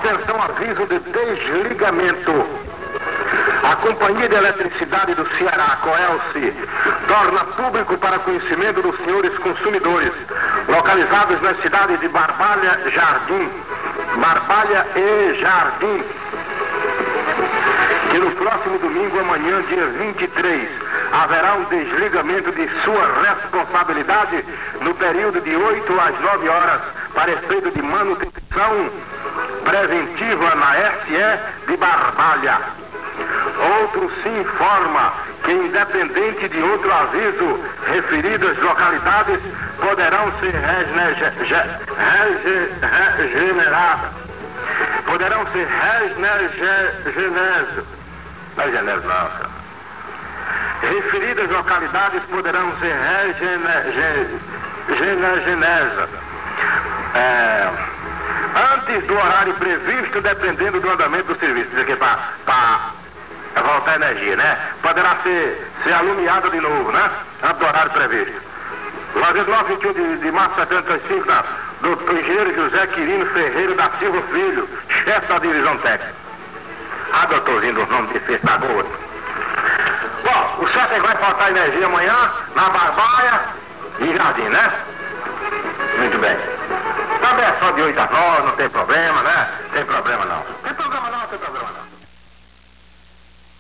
Atenção, aviso de desligamento. A Companhia de Eletricidade do Ceará, Coelce, torna público para conhecimento dos senhores consumidores, localizados nas cidades de Barbalha e Jardim, que no próximo domingo, amanhã, dia 23, haverá um desligamento de sua responsabilidade no período de 8 às 9 horas, para efeito de manutenção preventiva na SE de Barbalha. Outro se informa que, independente de outro aviso, referidas localidades poderão ser regeneradas. Poderão ser referidas localidades poderão ser regeneradas. Antes do horário previsto, dependendo do andamento do serviço. Isso aqui para voltar energia, né? Poderá ser alumiada de novo, né? Antes do horário previsto. Loja 21 de março de 75, do engenheiro José Quirino Ferreira da Silva Filho, chefe da divisão técnica. Doutorzinho dos nomes difíceis da Goa. Bom, o certo é que vai faltar energia amanhã na Barbalha e Jardim, né? Muito bem. Também é só de 8 às 9, não tem problema, né? Tem problema não. Tem problema